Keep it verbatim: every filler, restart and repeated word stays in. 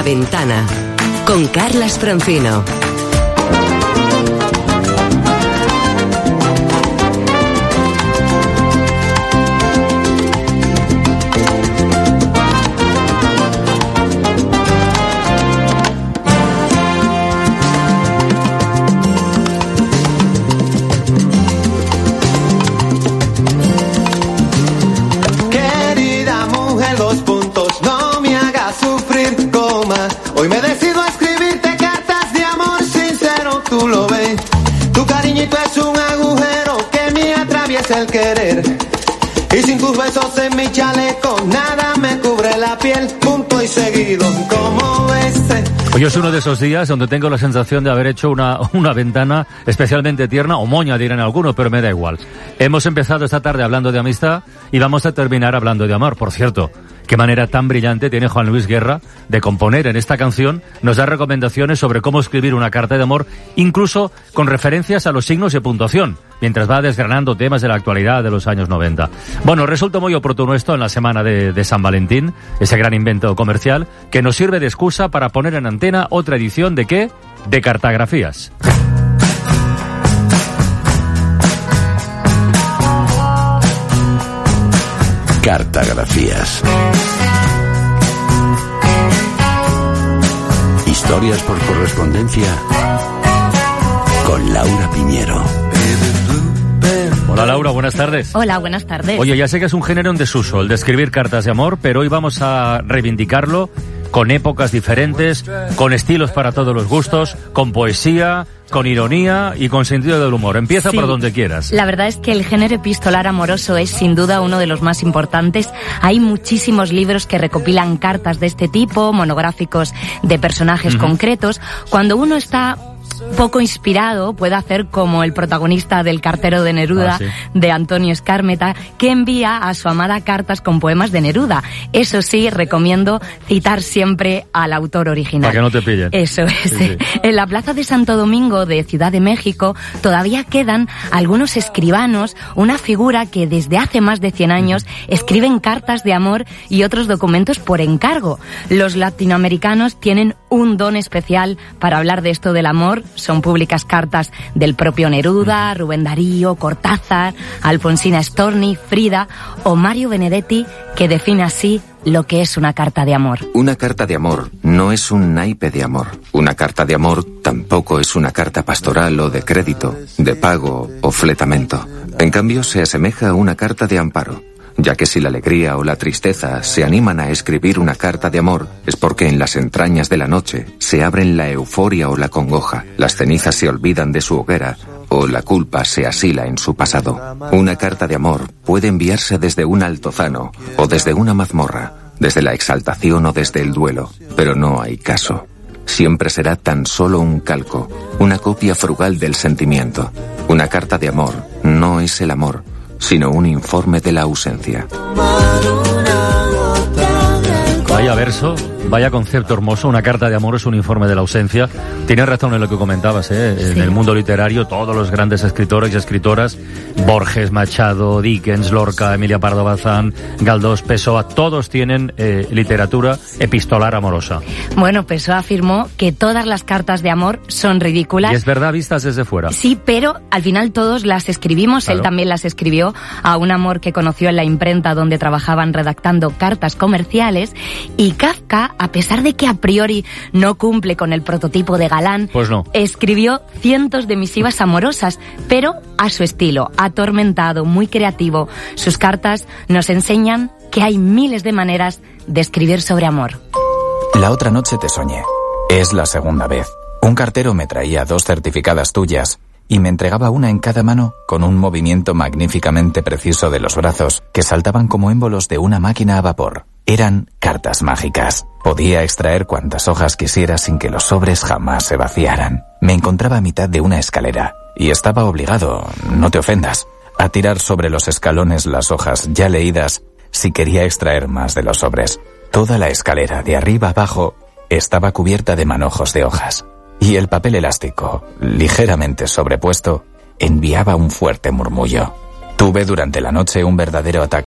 La Ventana, con Carlas Francino. Hoy me decido a escribirte cartas de amor sincero, tú lo ves. Tu cariñito es un agujero que me atraviesa el querer. Y sin tus besos en mi chaleco, nada me cubre la piel, punto y seguido, como ves. Hoy es uno de esos días donde tengo la sensación de haber hecho una, una ventana especialmente tierna, o moña dirán algunos, pero me da igual. Hemos empezado esta tarde hablando de amistad y vamos a terminar hablando de amor, por cierto. Qué manera tan brillante tiene Juan Luis Guerra de componer en esta canción. Nos da recomendaciones sobre cómo escribir una carta de amor, incluso con referencias a los signos de puntuación, mientras va desgranando temas de la actualidad de los años noventa. Bueno, resulta muy oportuno esto en la semana de, de San Valentín, ese gran invento comercial que nos sirve de excusa para poner en antena otra edición de ¿qué? De Cartagrafías. Cartagrafías. Historias por correspondencia con Laura Piñero. Hola Laura, buenas tardes. Hola, buenas tardes. Oye, ya sé que es un género en desuso el de escribir cartas de amor, pero hoy vamos a reivindicarlo con épocas diferentes, con estilos para todos los gustos, con poesía, con ironía y con sentido del humor. Empieza sí, por donde quieras. La verdad es que el género epistolar amoroso es sin duda uno de los más importantes. Hay muchísimos libros que recopilan cartas de este tipo, monográficos de personajes uh-huh. concretos. Cuando uno está poco inspirado, puede hacer como el protagonista del Cartero de Neruda, ah, sí. de Antonio Escármeta, que envía a su amada cartas con poemas de Neruda. Eso sí, recomiendo citar siempre al autor original. Para que no te pillen. Eso es. Sí, sí. En la plaza de Santo Domingo de Ciudad de México todavía quedan algunos escribanos, una figura que desde hace más de cien años escriben cartas de amor y otros documentos por encargo. Los latinoamericanos tienen un don especial para hablar de esto del amor. Son públicas cartas del propio Neruda, Rubén Darío, Cortázar, Alfonsina Storni, Frida o Mario Benedetti, que define así lo que es una carta de amor. Una carta de amor no es un naipe de amor. Una carta de amor tampoco es una carta pastoral o de crédito, de pago o fletamento. En cambio, se asemeja a una carta de amparo, ya que si la alegría o la tristeza se animan a escribir una carta de amor, es porque en las entrañas de la noche se abren la euforia o la congoja, las cenizas se olvidan de su hoguera, o la culpa se asila en su pasado. Una carta de amor puede enviarse desde un altozano o desde una mazmorra, desde la exaltación o desde el duelo, pero no hay caso. Siempre será tan solo un calco, una copia frugal del sentimiento. Una carta de amor no es el amor, sino un informe de la ausencia. Vaya verso, vaya concepto hermoso. Una carta de amor es un informe de la ausencia. Tienes razón en lo que comentabas, ¿eh? Sí. En el mundo literario, todos los grandes escritores y escritoras, Borges, Machado, Dickens, Lorca, Emilia Pardo Bazán, Galdós, Pessoa, todos tienen eh, literatura epistolar amorosa. Bueno, Pessoa afirmó que todas las cartas de amor son ridículas. Y es verdad, vistas desde fuera. Sí, pero al final todos las escribimos. Claro. Él también las escribió a un amor que conoció en la imprenta donde trabajaban redactando cartas comerciales. Y Kafka, a pesar de que a priori no cumple con el prototipo de galán, pues no. escribió cientos de misivas amorosas, pero a su estilo, atormentado, muy creativo. Sus cartas nos enseñan que hay miles de maneras de escribir sobre amor. La otra noche te soñé. Es la segunda vez. Un cartero me traía dos certificadas tuyas y me entregaba una en cada mano con un movimiento magníficamente preciso de los brazos que saltaban como émbolos de una máquina a vapor. Eran cartas mágicas. Podía extraer cuantas hojas quisiera sin que los sobres jamás se vaciaran. Me encontraba a mitad de una escalera y estaba obligado, no te ofendas, a tirar sobre los escalones las hojas ya leídas si quería extraer más de los sobres. Toda la escalera, de arriba abajo, estaba cubierta de manojos de hojas. Y el papel elástico, ligeramente sobrepuesto, enviaba un fuerte murmullo. Tuve durante la noche un verdadero ataque